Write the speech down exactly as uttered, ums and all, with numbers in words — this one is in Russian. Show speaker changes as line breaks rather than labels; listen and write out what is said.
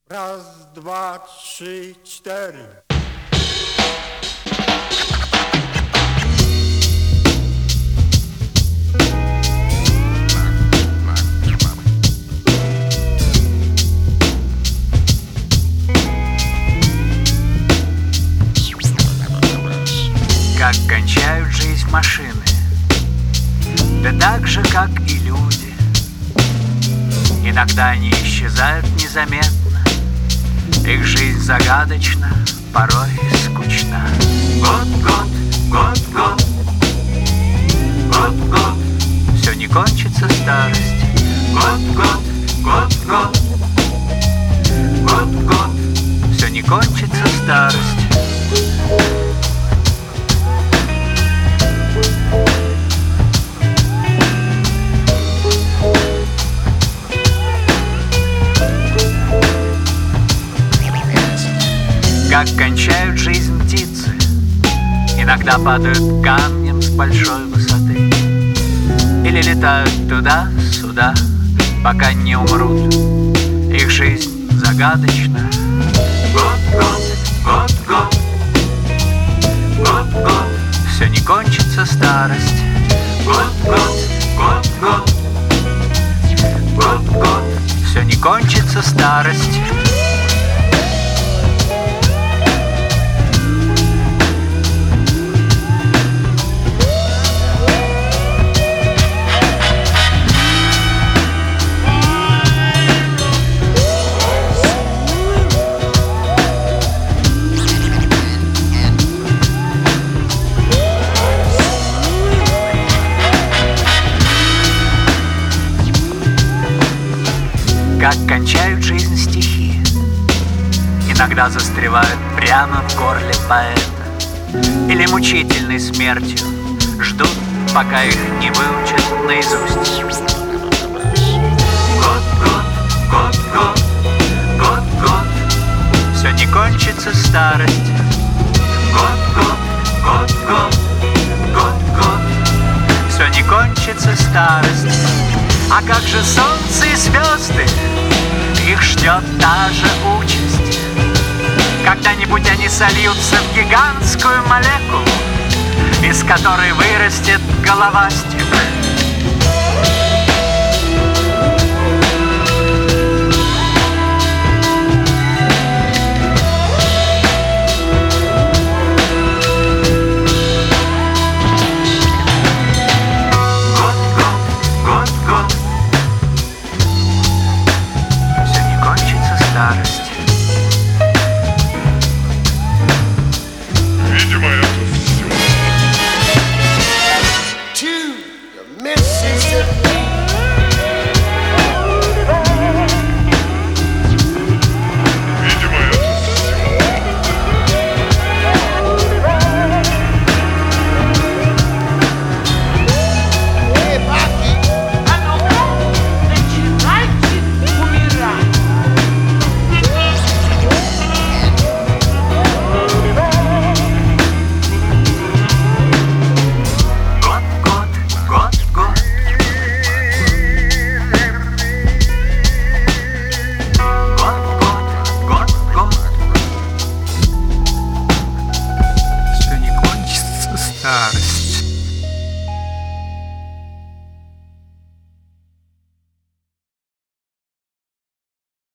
Raz, dwa, trzy, cztery.
Как кончают жизнь машины, да так же, как и люди. Иногда они исчезают незаметно, их жизнь загадочна, порой скучна. Год, год, год, год, год, год, все не кончится старость. Год, год, год, год, год, год, все не кончится старость. Как кончают жизнь птицы, иногда падают камнем с большой высоты или летают туда-сюда, пока не умрут. Их жизнь загадочна. Год, год, год, год, год, год, все не кончится старость. Год, год, год, год, год, год, все не кончится старость. Как кончают жизнь стихи, иногда застревают прямо в горле поэта или мучительной смертью ждут, пока их не выучат наизусть. Год, год, год, год, год, год, все не кончится старость. Год, год, год, год, год, год, все не кончится старость. А как же солнце и звезды? Их ждет та же участь. Когда-нибудь они сольются в гигантскую молекулу, из которой вырастет головастик. Старость.